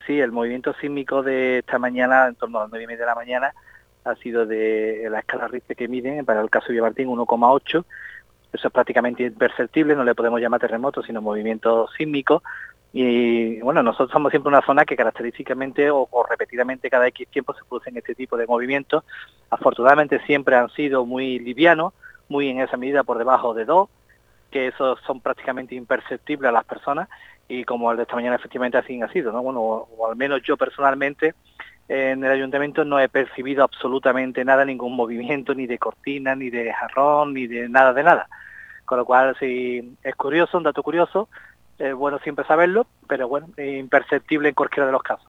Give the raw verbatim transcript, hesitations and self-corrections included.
sí, el movimiento sísmico de esta mañana, en torno a las nueve y media de la mañana, ha sido de la escala Richter que miden, para el caso de Villamartín, uno coma ocho. Eso es prácticamente imperceptible, no le podemos llamar terremoto, sino movimiento sísmico. Y bueno, nosotros somos siempre una zona que característicamente o, o repetidamente cada X tiempo se producen este tipo de movimientos. Afortunadamente siempre han sido muy livianos, muy en esa medida por debajo de dos, que esos son prácticamente imperceptibles a las personas, y como el de esta mañana efectivamente así ha sido, ¿no? Bueno, o, o al menos yo personalmente en el ayuntamiento no he percibido absolutamente nada, ningún movimiento, ni de cortina, ni de jarrón, ni de nada de nada. Con lo cual, sí, es curioso, un dato curioso, es bueno siempre saberlo, pero bueno, imperceptible en cualquiera de los casos.